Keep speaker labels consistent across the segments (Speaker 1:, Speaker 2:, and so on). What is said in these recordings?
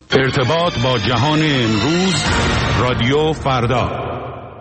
Speaker 1: ارتباط با جهان امروز، رادیو فردا.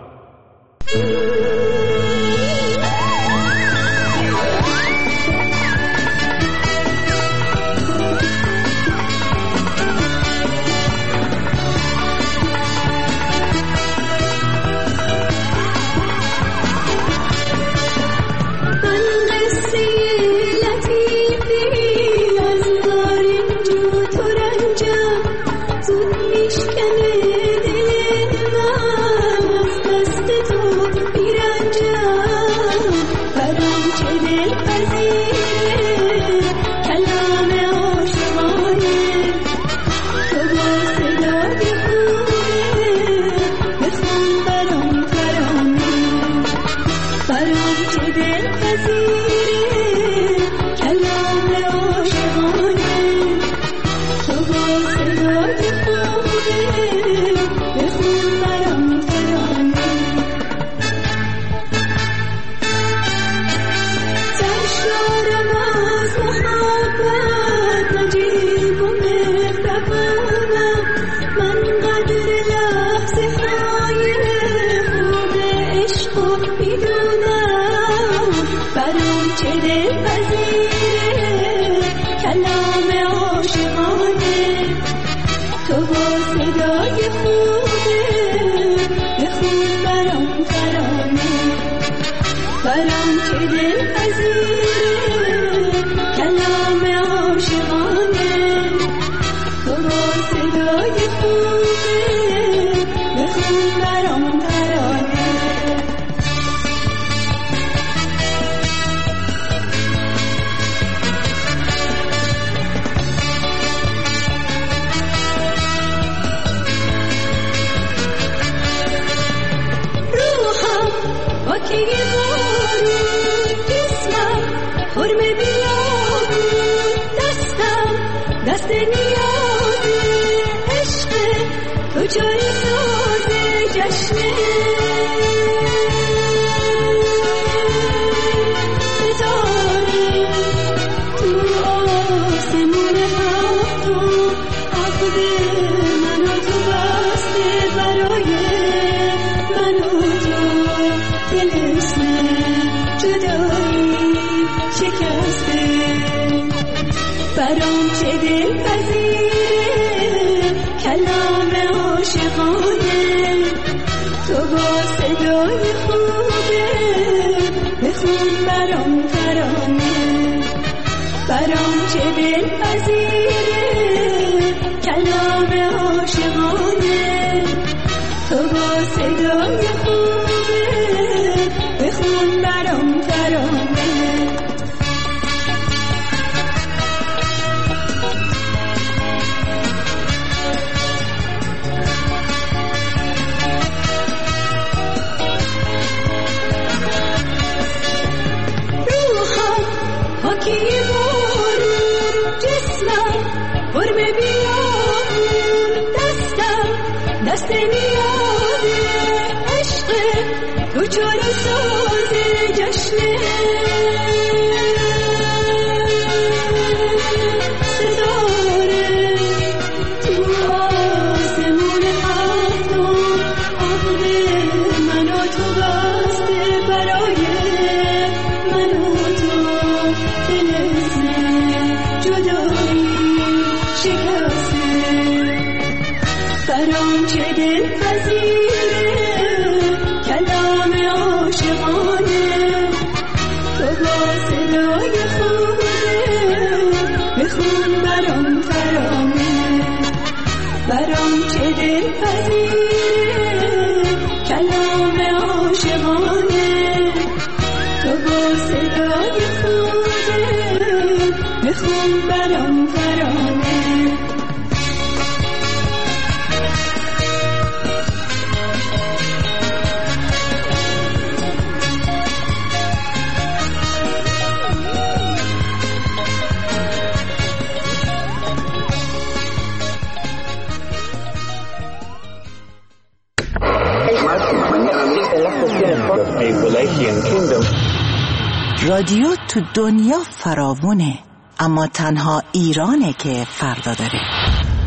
Speaker 2: رادیو تو دنیا فراوونه، اما تنها ایرانه که فردا داره.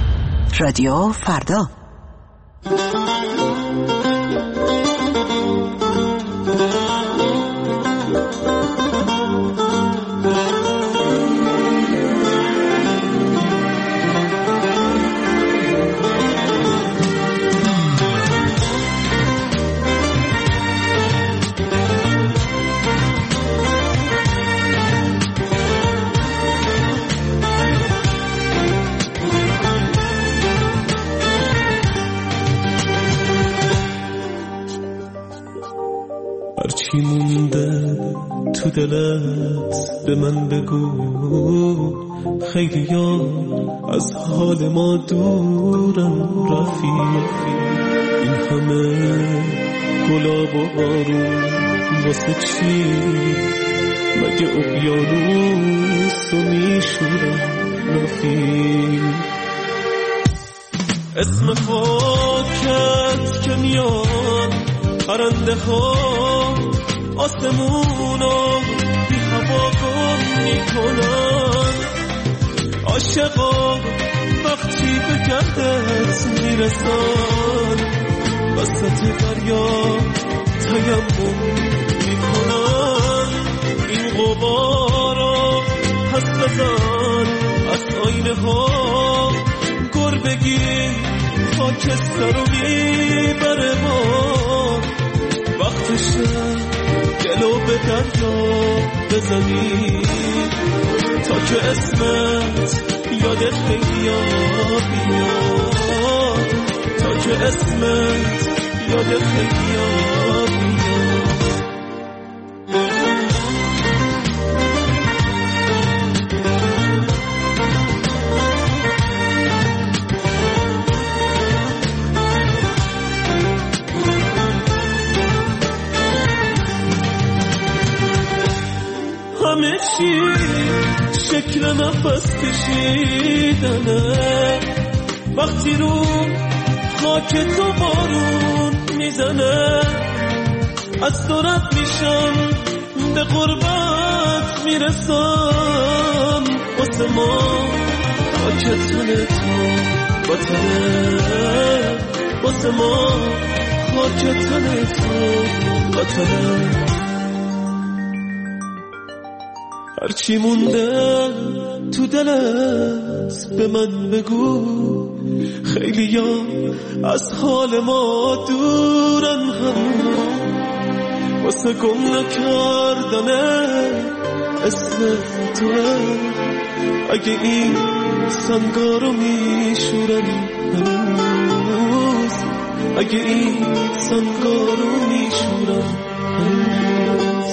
Speaker 2: رادیو فردا.
Speaker 3: هرچی مونده تو دلت به من بگو، خیلی ها از حال ما دورن رفیق. این همه گلاب و بارون واسه چی؟ مگه اقیانوس رو میشورن رفیق. اسم خاکت که میاد پرنده ها آسمونو بی هوا گم میکنن. عاشقا وقتی به گردت میرسن وسط دریا تیمم میکنن. این غبارا پس بزن از آینه ها، گربگی خاکستر رو میبره ما. وقتشه گلو به دریا بزنی تا که اسمت یاد خیلیا بیاد، تا که اسمت یاد خیلیا بیاد. همه چی شکل نفس کشیدنه، وقتی رو خاک تو بارون میزنه. از دورت میشم به قربت میرسم، واسه ما خاک تن تو وطنه، واسه ما خاک تن تو وطنه. هرچی مونده تو دلت به من بگو، خیلی ها از حال ما دورن هم واسه گم نکردنه اسم توه. اگه این سنگارو میشورن هنوز، اگه این سنگارو میشورن هنوز.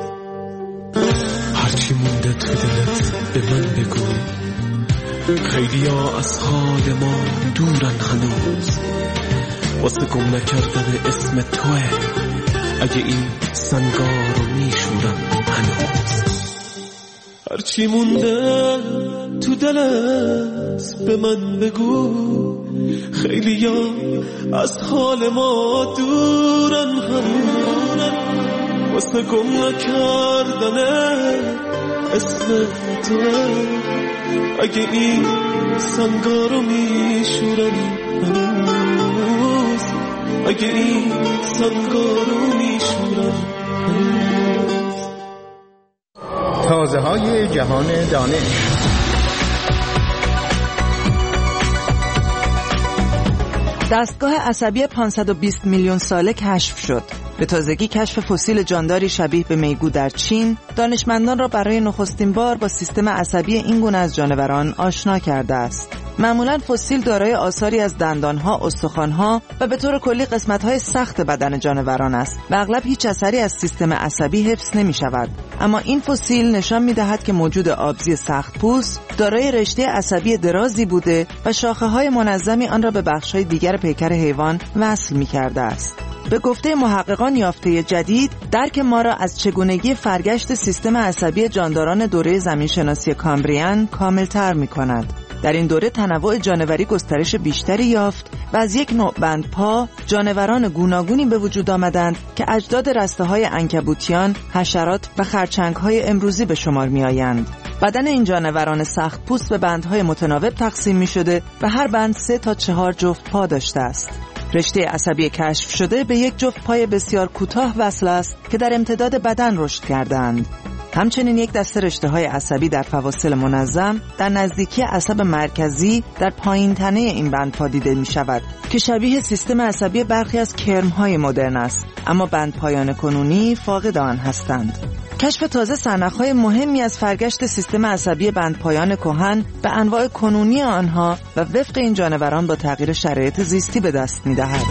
Speaker 3: هرچی مونده تو دلت به من بگو، خیلی ها از حال ما دورن هنوز واسه گم نکردن اسم توه. اگه این سنگار رو میشورن هنوز. هرچی مونده تو دلت به من بگو، خیلی ها از حال ما دورن هنوز واسه گم نکردن اسم توه. اگه این سنگارو میشورن هنوز، اگه این سنگارو میشورن هنوز.
Speaker 4: تازه های جهان دانش.
Speaker 2: دستگاه عصبی 520 میلیون ساله کشف شد. به تازگی کشف فسیل جانداری شبیه به میگو در چین دانشمندان را برای نخستین بار با سیستم عصبی این گونه از جانوران آشنا کرده است. معمولاً فسیل دارای آثاری از دندانها، استخوانها و به طور کلی قسمت‌های سخت بدن جانوران است و اغلب هیچ اثری از سیستم عصبی حفظ نمی‌شود. اما این فسیل نشان می‌دهد که موجود آبزی سخت‌پوست دارای رشته عصبی درازی بوده و شاخه‌های منظمی آن را به بخش‌های دیگر پیکر حیوان وصل می‌کرده است. به گفته محققان یافته جدید درک ما را از چگونگی فرگشت سیستم عصبی جانداران دوره زمینشناسی کامبریان کاملتر می‌کند. در این دوره تنوع جانوری گسترش بیشتری یافت و از یک نوع بندپا جانوران گوناگونی به وجود آمدند که اجداد رسته‌های عنکبوتیان، حشرات و خرچنگ‌های امروزی به شمار می‌آیند. بدن این جانوران سخت پوست به بندهای متناوب تقسیم می شده و هر بند 3 تا 4 جفت پا داشته است. رشته عصبی کشف شده به یک جفت پای بسیار کوتاه وصل است که در امتداد بدن رشد کردند. همچنین یک دسته رشته‌های عصبی در فواصل منظم در نزدیکی عصب مرکزی در پایین تنه این بندپا دیده می‌شود که شبیه سیستم عصبی برخی از کرم‌های مدرن است، اما بندپایان کنونی فاقد آن هستند. کشف تازه سرنخ‌های مهمی از فرگشت سیستم عصبی بندپایان کهن به انواع کنونی آنها و وفق این جانوران با تغییر شرایط زیستی به دست می‌دهد.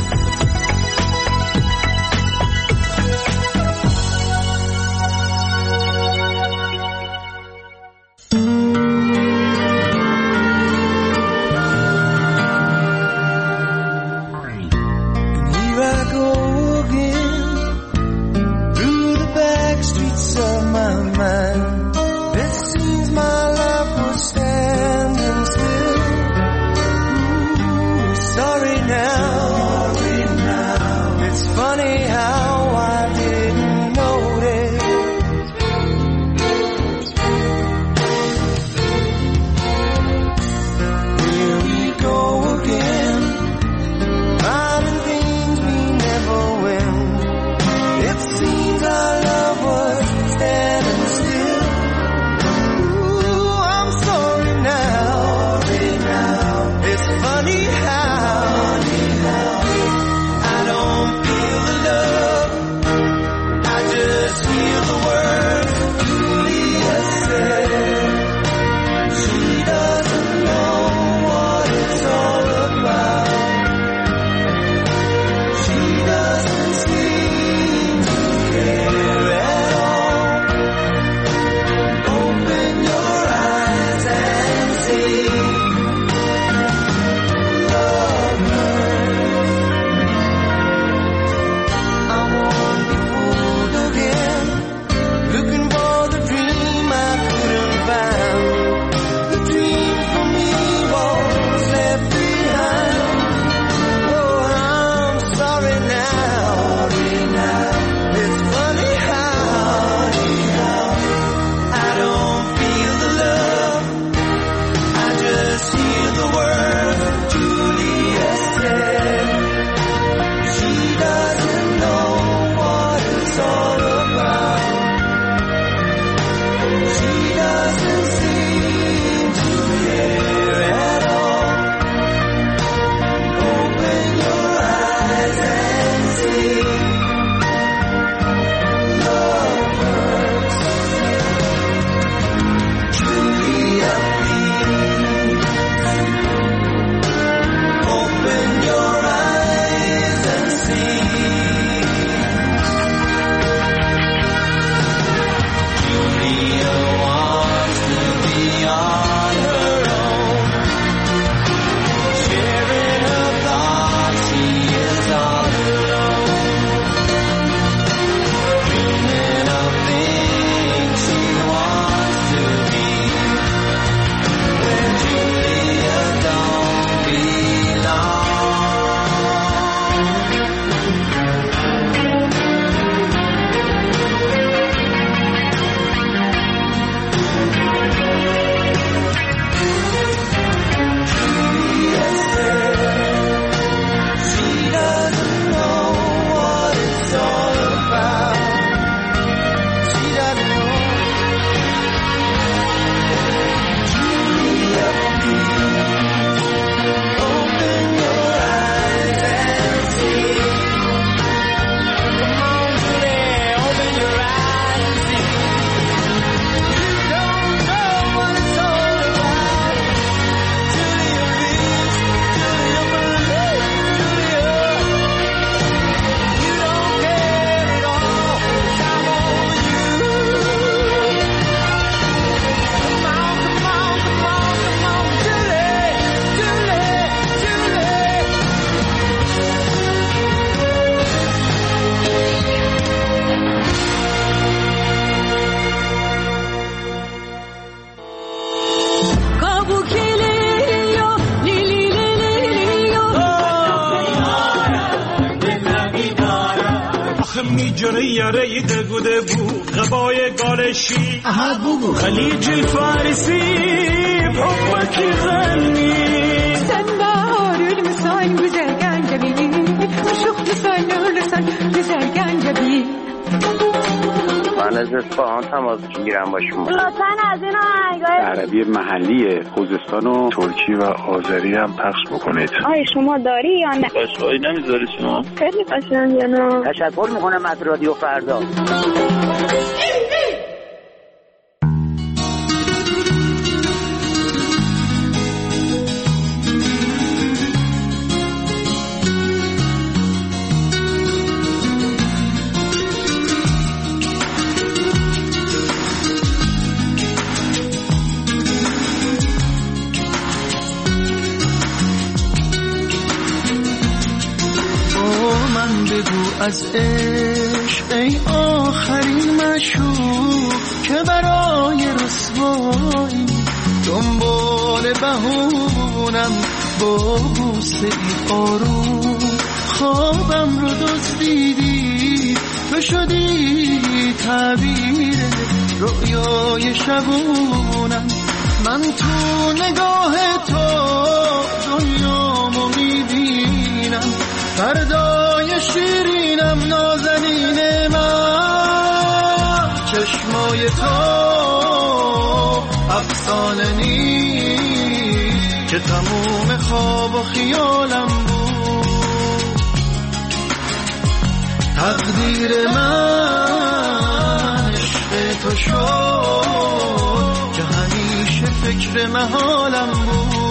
Speaker 3: جره یاره دگوده بو غبای گالشی خلیج الفارسی بحبك غني
Speaker 5: سنبار المسان güzelgen جبی مشوق مسان لسان güzelgen جبی
Speaker 6: من از اصفهان تماس میگیرم با شما.
Speaker 7: لطفاً از این آهنگای
Speaker 8: عربی محلی خوزستان و ترکی و آذری هم پخش بکنید.
Speaker 7: آیا شما داری یا نه؟
Speaker 6: باشایی نمیذاری شما؟
Speaker 7: خیلی قشنگه نه؟
Speaker 6: تشکر میکنم از رادیو فردا.
Speaker 9: از عشق ای آخرین مشوق که برای رسوایی دنبال بهونم با بوسه ای آروم خوابم رو دزدیدی تو شدی تعبیر رؤیای شبونم من تو نگاه تو دنیامو میبینم فردای شیرینم نازنین من چشمای تو افسانه نیست که تموم خواب و خیالم بود تقدیر من عشق تو شد که همیشه فکر محالم بود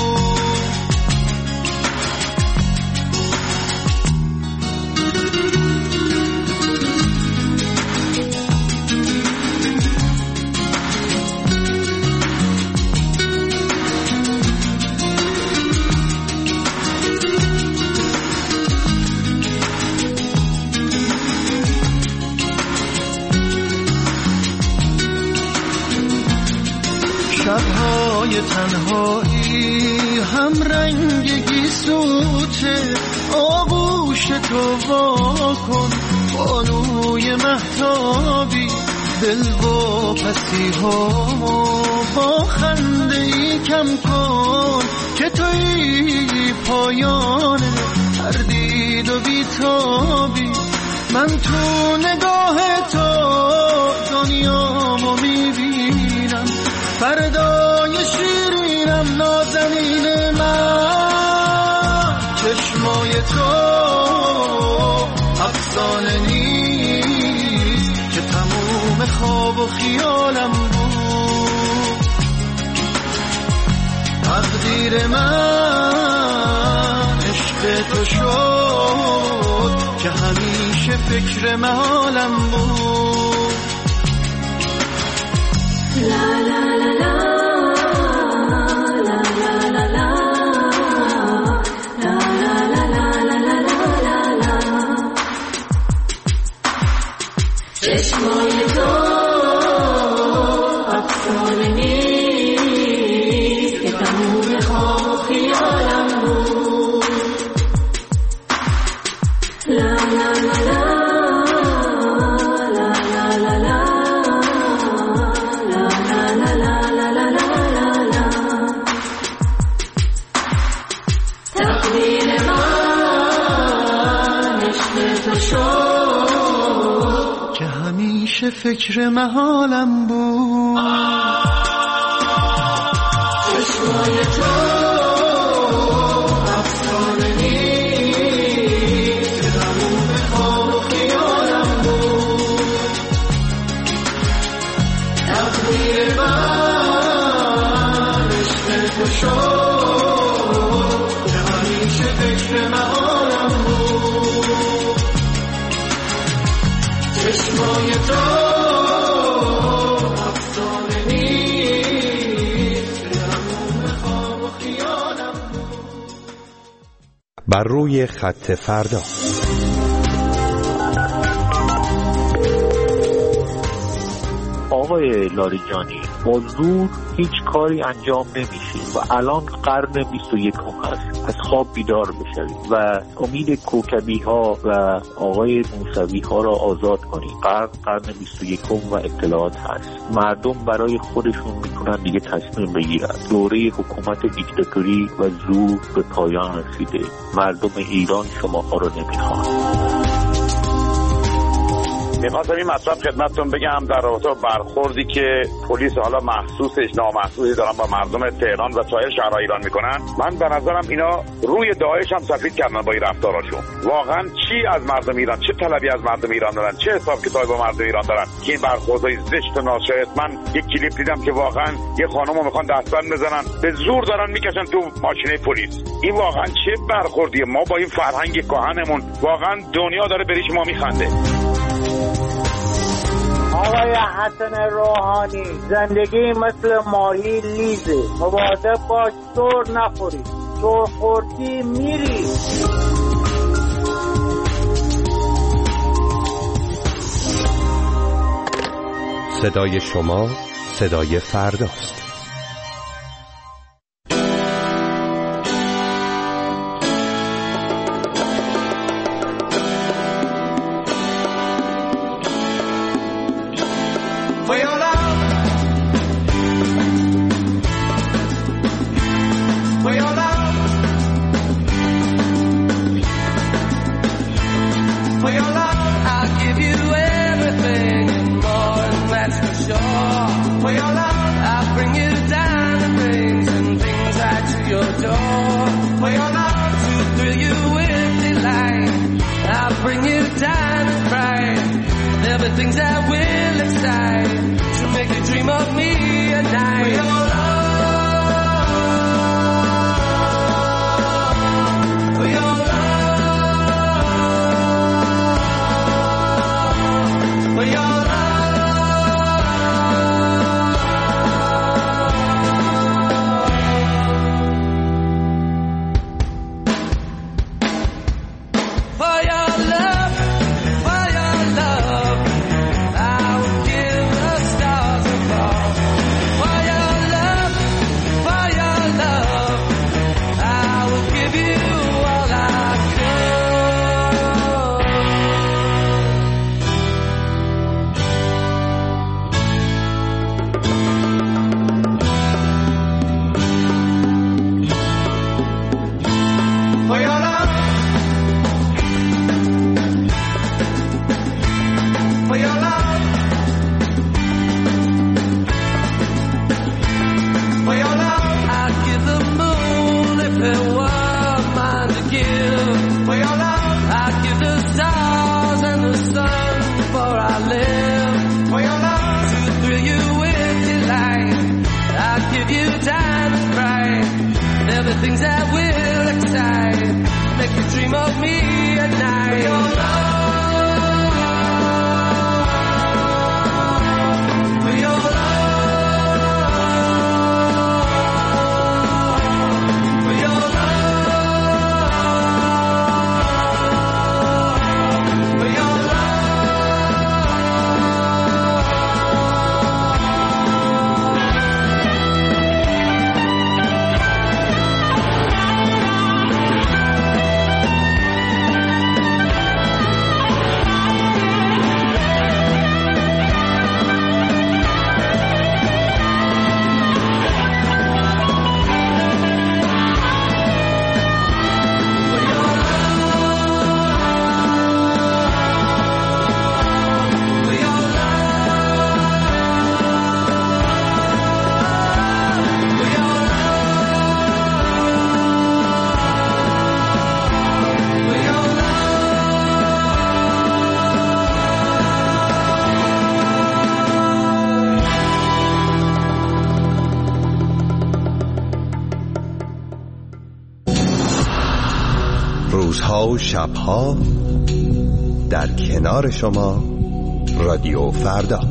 Speaker 9: شب‌های تنهایی هم رنگ گیسوته آغوش تو واکن بانوی مهتابی دل و پسی‌هامو با خنده‌ای کم کن که توی پایان تردید و بیتابی من تو نگاه تو دنیامو میبینم فردای شیرینم نازنین من چشمای تو افسانه نیست که تموم خواب و خیالم بود تقدیر من عشق تو شد که همیشه فکر محالم بود لا لا لا لا چشمای تو افسانه نیست که تموم خواب خیالم بود لا لا لا لا فکر محالم بود چشمای تو افسانه نیست که تموم خواب و خیالم بود تقدیر من عشق تو شد که همیشه فکر محالم بود چشمای تو
Speaker 10: بر روی خط فردا.
Speaker 8: آقای لاریجانی
Speaker 11: با زور هیچ کاری انجام نمیشه و الان قرن 21 هست. از خواب بیدار بشوید و امید کوکبی ها و آقای موسوی ها را آزاد کنید. قرن 21 و اطلاعات هست. مردم برای خودشون میتونن دیگه تصمیم بگیرن. دوره حکومت دیکتاتوری و زور به پایان رسیده. مردم ایران شماها رو نمیخوان.
Speaker 12: میخواستم این مطلب خدمتتون بگم در رابطه با برخوردی که پلیس حالا محسوسش نامحسوسی دارن با مردم تهران و سایر شهرهای ایران میکنن. من به نظرم اینا روی داعش هم سفید کردن با این رفتاراشون. واقعا چی از مردم ایران، چه طلبی از مردم ایران دارن، چه حساب کتابی با مردم ایران دارن که این برخوردهای زشت و ناشایست. من یک کلیپ دیدم که واقعا یه خانمو میخوان دستبند بزنن، به زور دارن میکشن تو ماشینه پلیس. این واقعا چه برخوردیه؟ ما با این فرهنگ کهنمون واقعا دنیا داره به ریش ما میخنده.
Speaker 13: آقای حسن روحانی، زندگی مثل ماهی لیزه، مواظب باش سر نخوری، سر خوردی میری.
Speaker 10: صدای شما صدای فرداست. روزها و شبها در کنار شما رادیو فردا.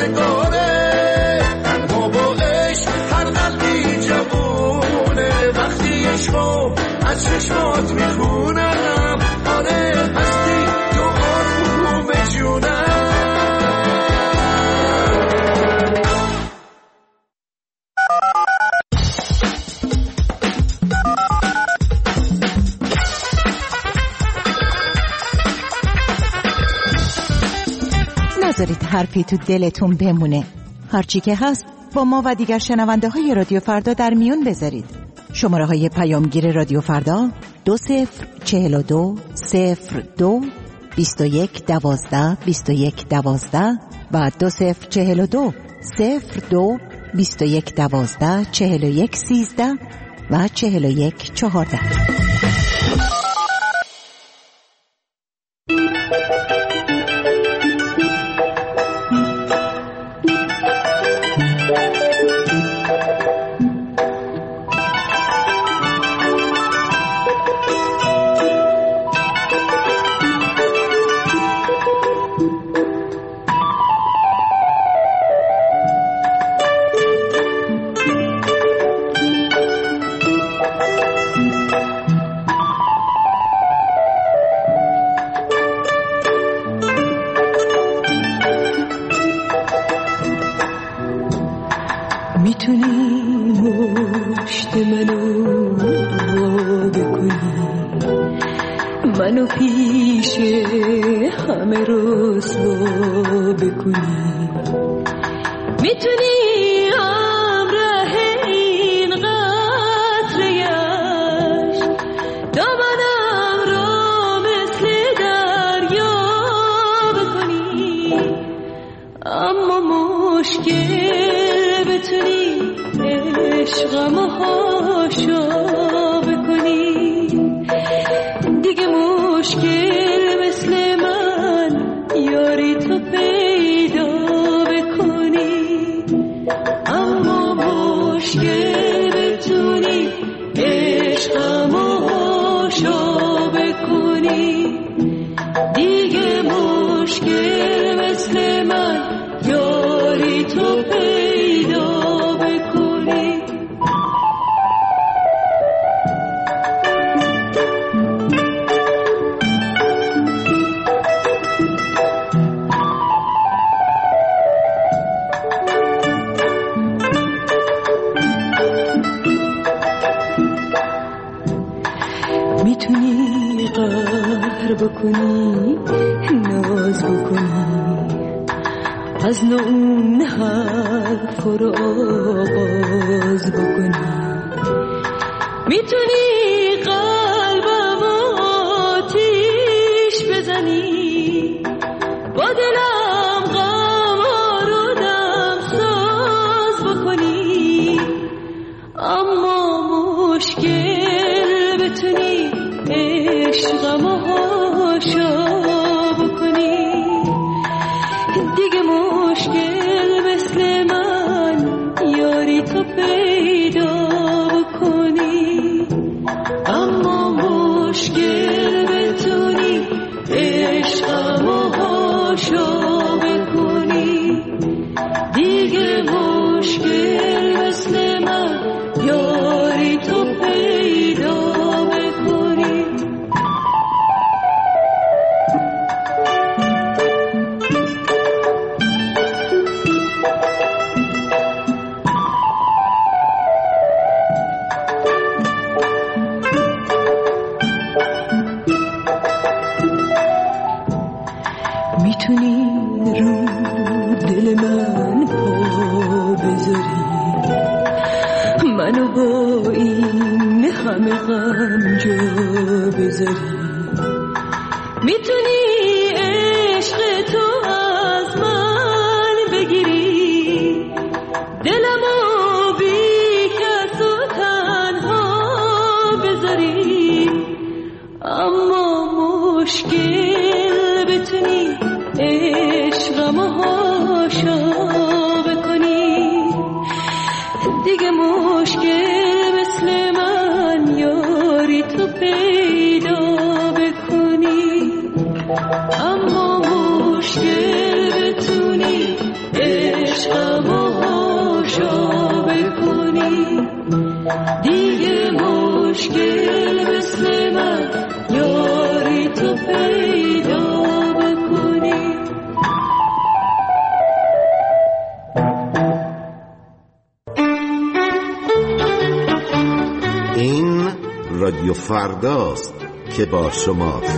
Speaker 9: روزگاره، تنها با عشق هر قلبی جوونه. وقتی عشقو از چشمات میخونم، آره هستی تو آروم جونم.
Speaker 14: نذارید حرفی تو دلتون بمونه. هرچی که هست با ما و دیگر شنونده های رادیو فردا در میون بذارید. شماره های پیامگیر رادیو فردا 2042 02 21 12 21 12 و 2042 02 21 12 41 13 و 41 14.
Speaker 5: منو پیش همه رسوا بکنی، میتونی همراه این قطره‌اش دامنم رو مثل دریا بکنی. اما مشکل بتونی عشقمو هاشا بکنی، دیگه مشکل مثل من یاری تو پیدا بکنی. اما مشکل بتونی عشقمو هاشا بکنی، دیگه مشکل مثل من یاری تو پیدا بکنی. میتونی قهر بکنی، ناز بکنی، از اون حرف رو آغاز بکنی. میتونی قلبم آتیش بزنی، با دلم غم رو دم ساز بکنی. اما مشکل بتونی عشقمو هاشا بکنی، دیگه مشکل مثل من یاری تو پیدا بکنی. اما مشکل بتونی عشقمو هاشا بکنی، دیگه مشکل مثل من یاری تو پیدا بکنی. میتونی رو دل من پا بذاری، منو با این همه غم جا بذاری. میتونی عشق تو از من بگیری، دلمو بی کس و تنها بذاری. اما مشکل بتونی عشقمو هاشا بکنی، دیگه مشکل مثل من یاری تو پیدا بکنی. اما مشکل بتونی عشقمو هاشا بکنی دیگه مشکل مثل من یاری تو پیدا بکنی.
Speaker 15: این رادیو فرداست که با شماست.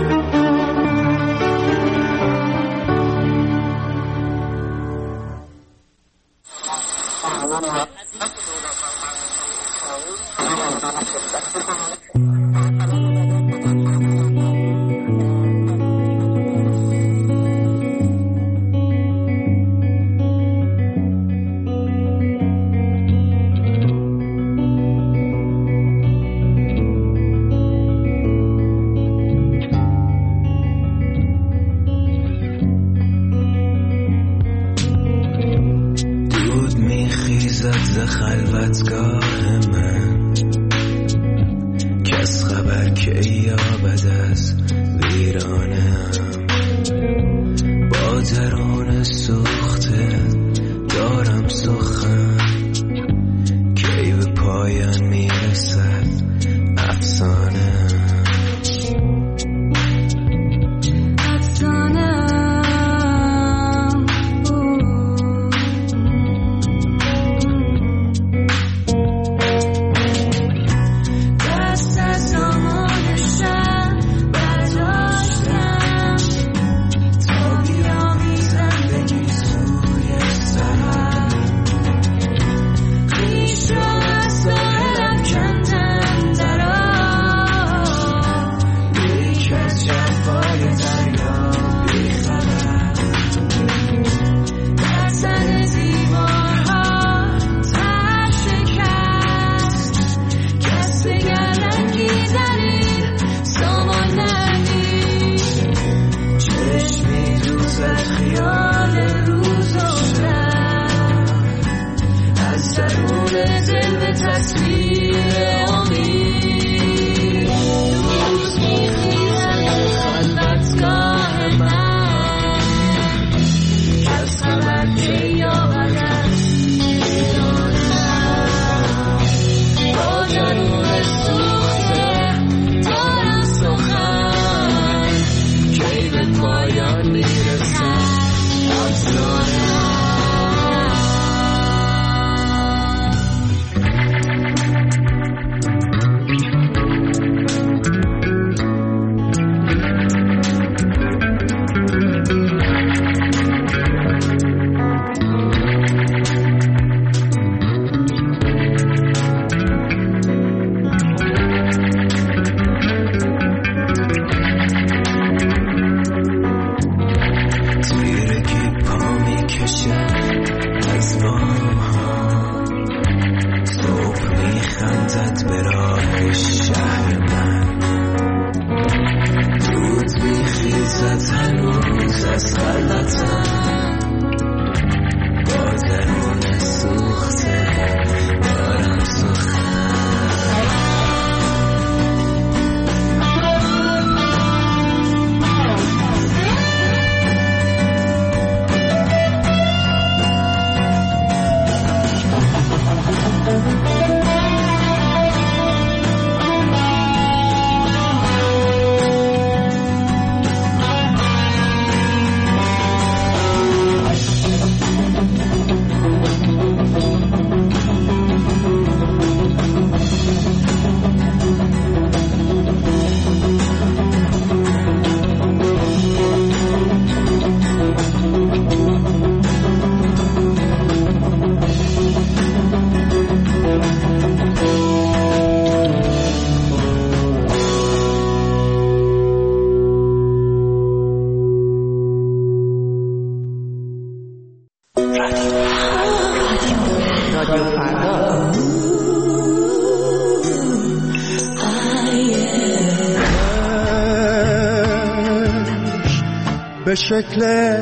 Speaker 9: به شکل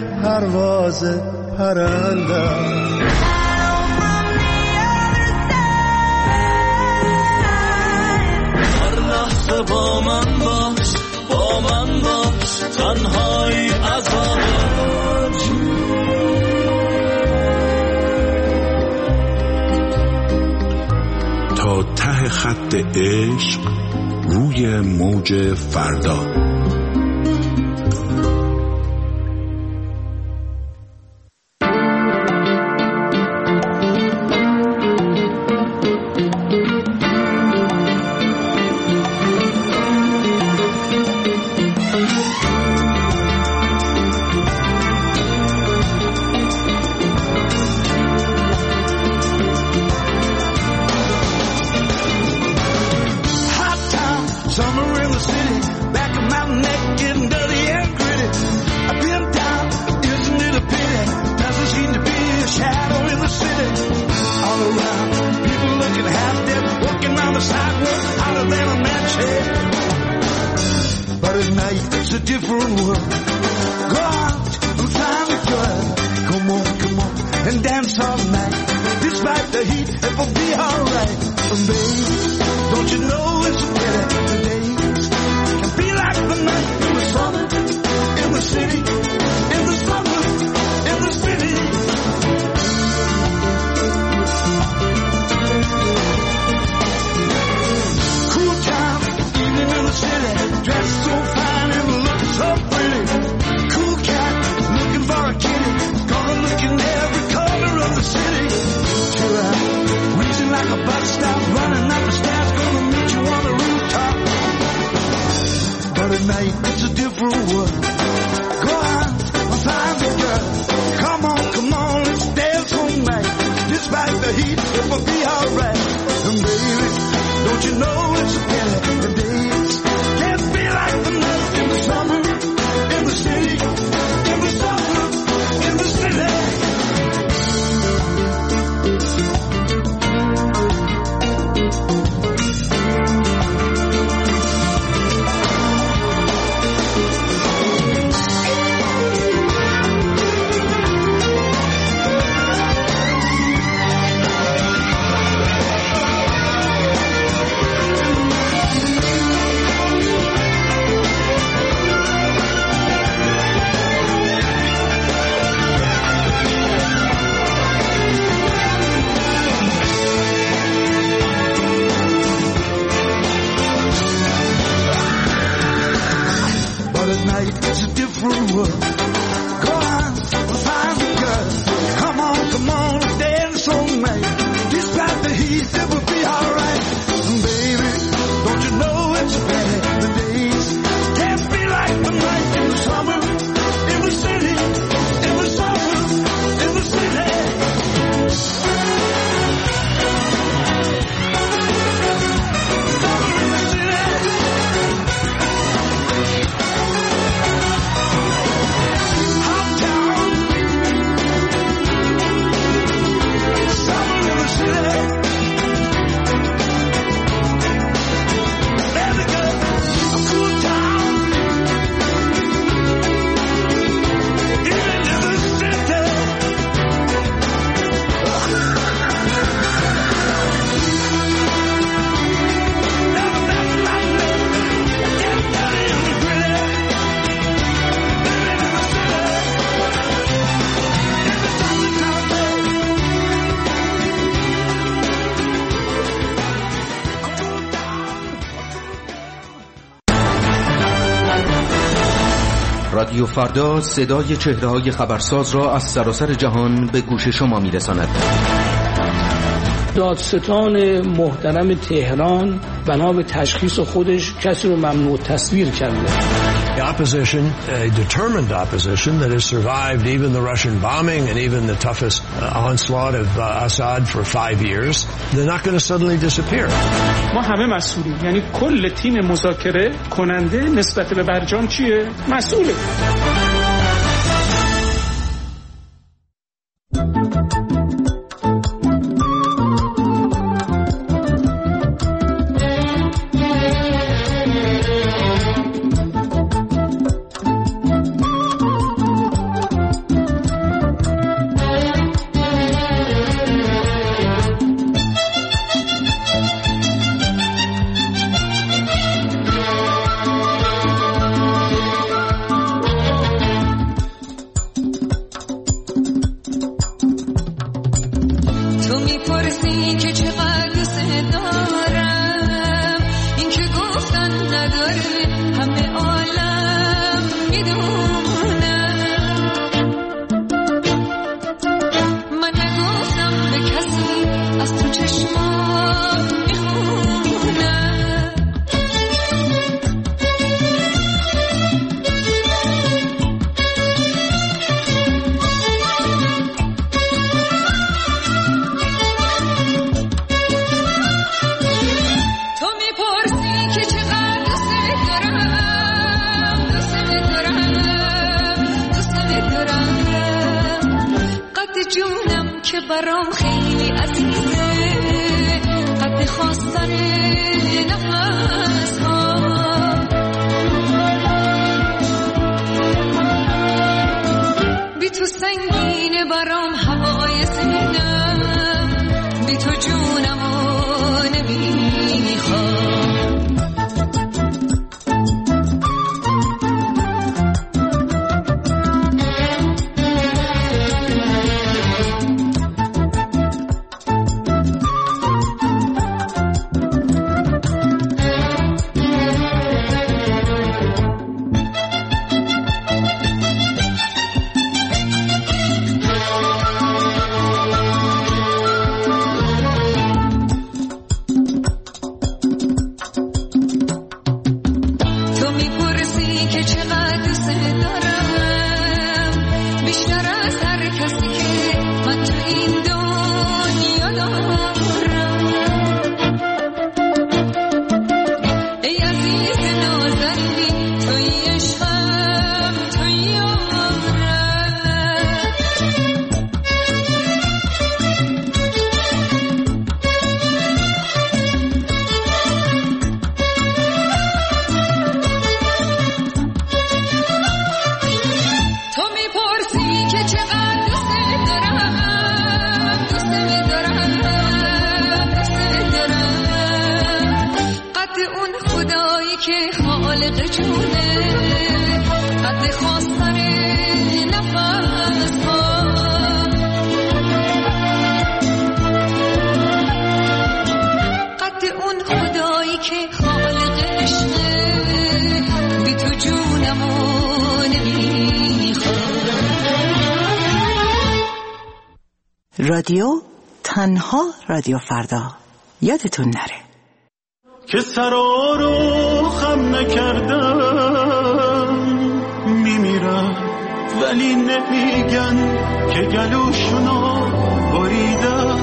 Speaker 9: پرواز پرنده
Speaker 3: هر لحظه با من باش تنهایی عذابه
Speaker 1: ته خط عشق روی موج فردا.
Speaker 16: رادیو فردا صدای چهره‌های خبرساز را از سراسر جهان به گوش شما می‌رساند.
Speaker 17: دادستان محترم تهران بنا به تشخیص خودش کسی رو ممنوع تصویر کرده.
Speaker 18: The opposition, a determined opposition that has survived even the Russian bombing and even the toughest onslaught of Assad for 5 years, they're not going to suddenly disappear.
Speaker 19: ما همه مسئولیم، یعنی کل تیم مذاکره کننده نسبت به برجام چیه؟ مسئوله.
Speaker 5: تو میپرسی که چقدر دوست دارم نداره همه عالم میدونه. من نگفتم به کسی از تو چشمات میخونه. جونم که برام خیلی عزیزه، قد خواستن نفس ها. بی تو سنگینه برام هوای سینم، بی تو جونمو نمیخوام.
Speaker 14: رادیو تنها رادیو فردا، یادتون نره
Speaker 3: که سرا رو خم نکردم میمیرم، ولی نمیگن که گلوشونو بریدم.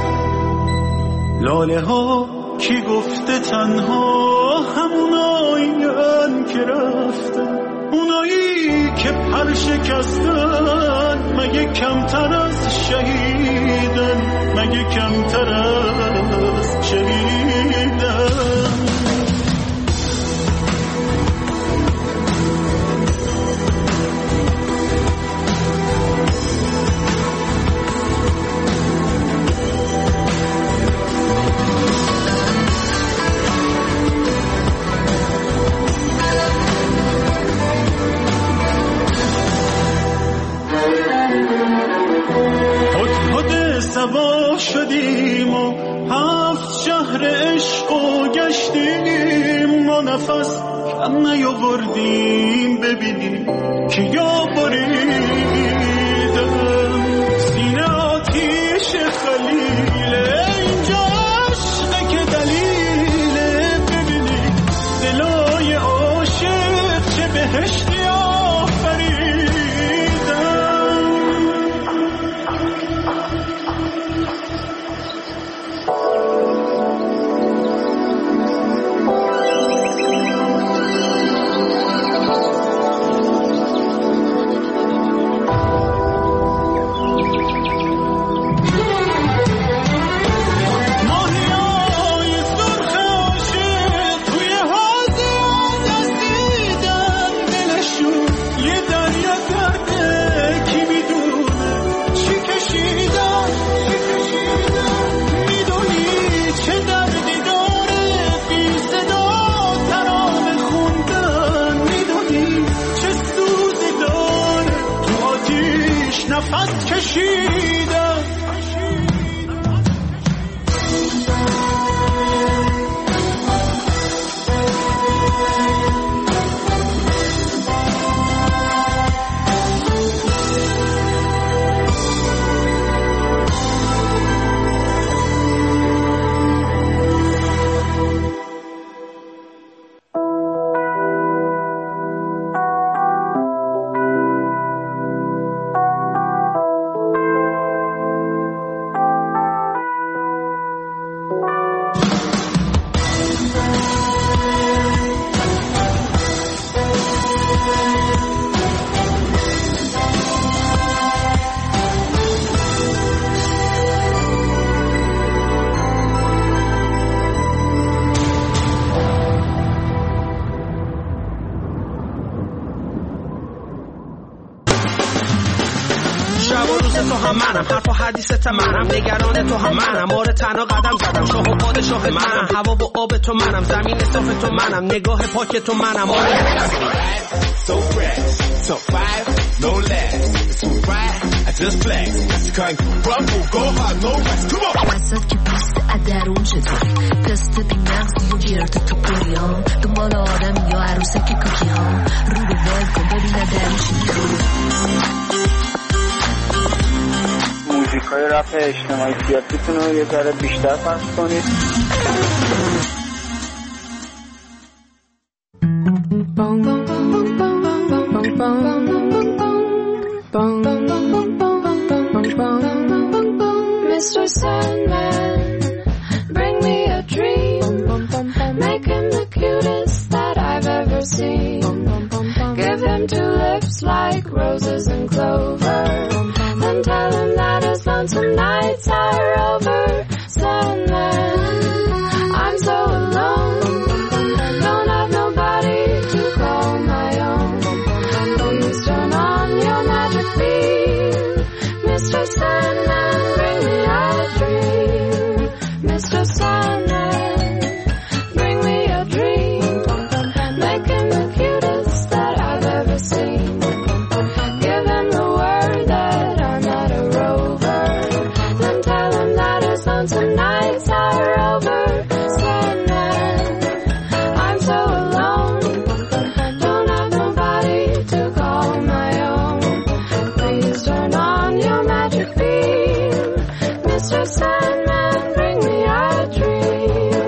Speaker 3: لاله ها کی گفته تنها همونایین که رفتن، اونایی که پر شکستن مگه کمتر از شهیدن، مگه کمتر از شهیدن. سوا شدیم و 7 شهر عشق و گشتیم و نفس کم نیاوردیم ببینیم که یا بریدم. سینه آتیش خلیله اینجا عشقه که دلیله، ببینیم دلای عاشق چه بهشتی آفریدم.
Speaker 20: حدیثت منم، نگران تو هم منم، آره تنها قدم زدم، شاه و پادشاه منم، هوا و آب تو منم، زمین صاف تو منم، نگاه پاک تو منم، آره
Speaker 21: so fresh, so fire, no less. It's so right, I just flex. You can't rumble, go hard, no rest. Come on.
Speaker 22: وسط که بیست ادرون چطوری پست بی مغزی و گرد تو پوری ها دنبال آدم یا عروسک کوکی ها رو به وال کن ببین ادرونش میخوری.
Speaker 13: موزیک های رپ اجتماعی سیاسیتون رو یه ذره بیشتر پخش کنید.
Speaker 23: Mr. Sandman, bring me a dream. Make him the cutest that I've ever seen. Give him two lips like roses and clover. Then tell him that his lonesome nights are over. Sandman, I'm so alone. Don't have nobody to call my own. Please turn on your magic beam. Mr. Sandman, bring me a dream. Mr. Sandman, bring me a dream. Make him the cutest that I've ever seen. Give him the word that I'm not a rover. Then tell him that his lonesome nights are over. Sandman, I'm so alone. Don't have nobody to call my own. Please turn on your magic beam. Mr. Sandman, bring me a dream.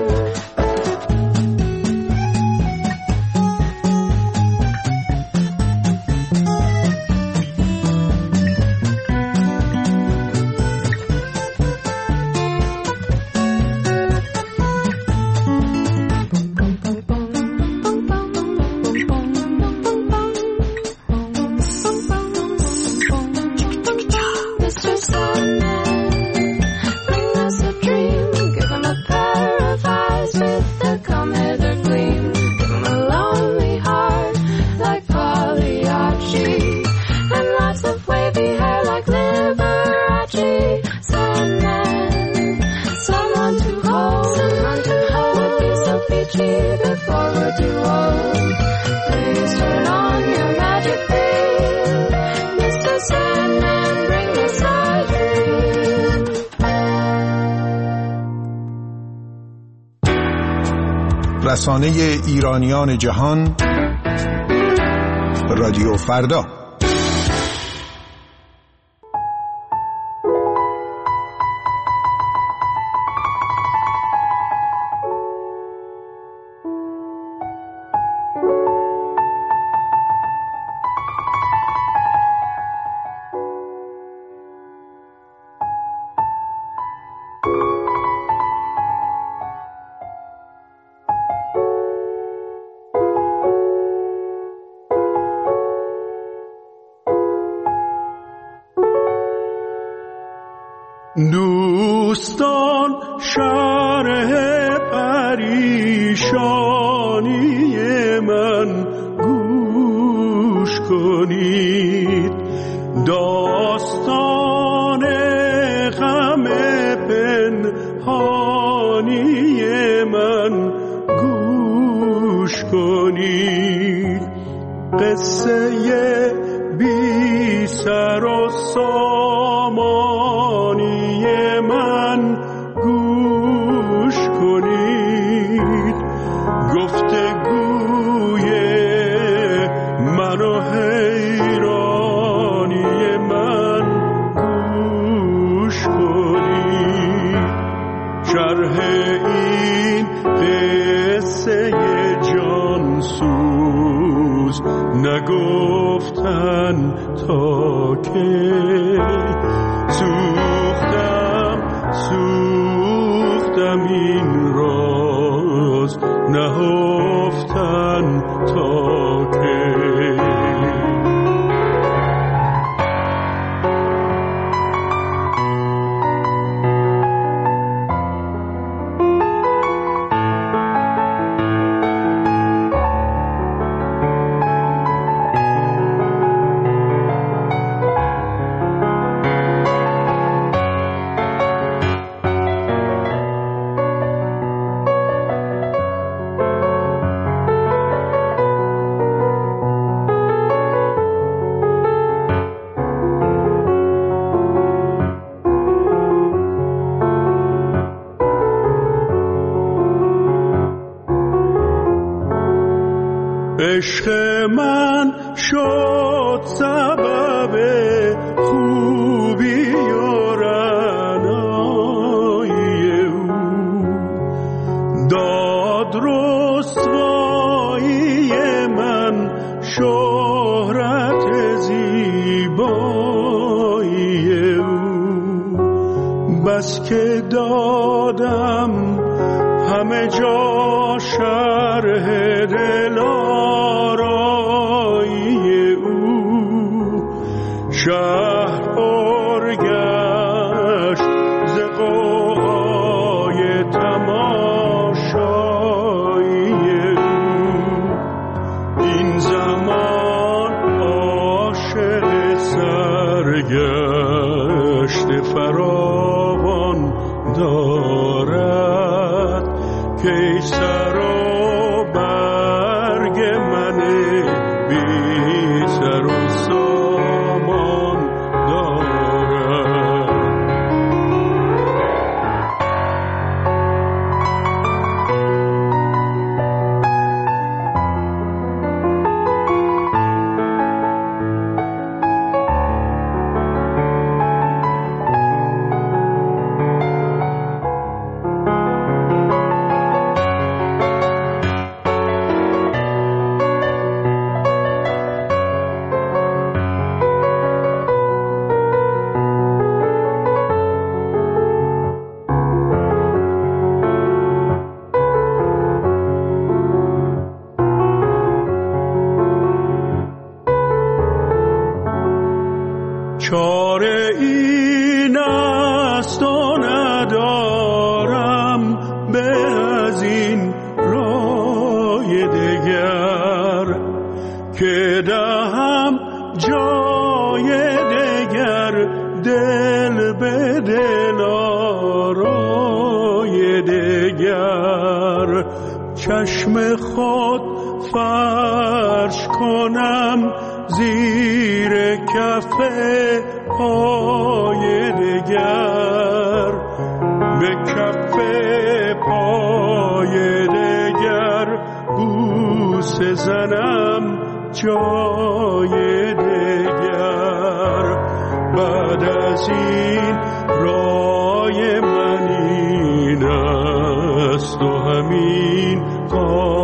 Speaker 23: Mr. Sandman, bring us a dream. Give him a pair of eyes with the come hither gleam. Give him a lonely heart like Pagliacci, and lots of wavy hair like Liberace. Sandman, someone to hold would be so peachy before we're too old. Please turn on your magic beam. Mr. Sandman, bring us a dream.
Speaker 4: رسانه ایرانیان جهان رادیو فردا.
Speaker 3: دوستان شرح پریشانی من گوش کنید، داستان غم پنهانی من گوش کنید، قصه بی سر و سامانی من گوش کنید، گفتگوی من و حیرانی من گوش کنید، شرح این قصه جانسوز نگفتن تا که سوختم این راز نهفتن تا که عشق من شد سبب خوبی و رعنایی او، داد رسوایی من شهرت زیبایی او، بس که دادم همه جا شرح دلارایی او، شهر پر گشت ز غوغای تماشایی او، این زمان عاشق سرگشت فراوان دارد که سر و برگ من بی سر و سامان دارد. چاره این است و ندارم به از این رای دگر، که دهم جای دگر دل به دل آرای دگر، چشم خود فرش کنم زیر کف پای دگر، به کف پای دگر بوسه زنم جای دگر، بعد از این رای من این است و همین